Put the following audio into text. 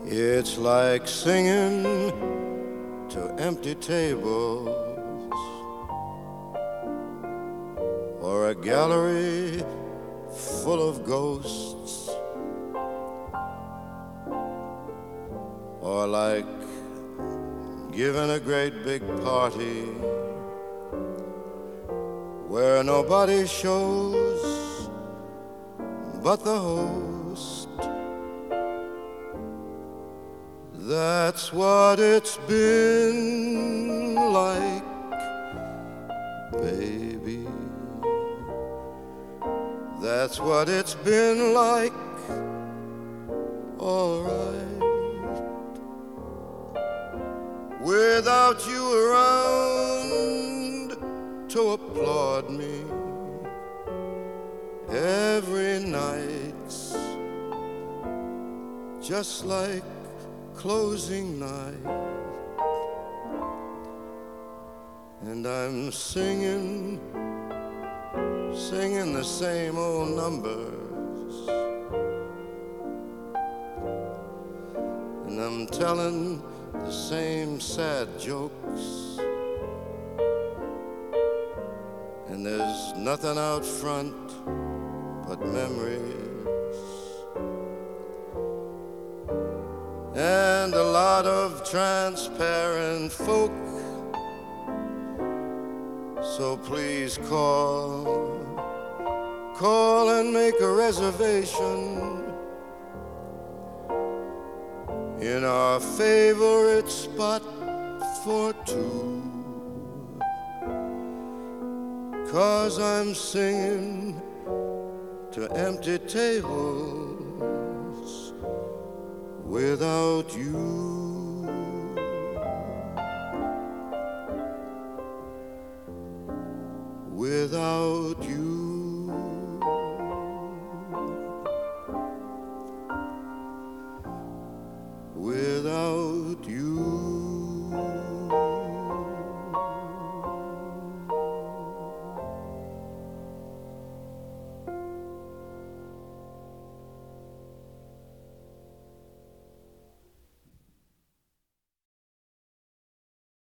It's like singing to empty tables or a gallery full of ghosts, or like giving a great big party where nobody shows but the host. That's what it's been like, baby. That's what it's been like, all right. Without you around to applaud me every night's just like closing night, and I'm singing the same old numbers, and I'm telling the same sad jokes, and there's nothing out front but memories and a lot of transparent folk. So please call and make a reservation in our favorite spot for two, 'cause I'm singing to empty tables without you. Without you.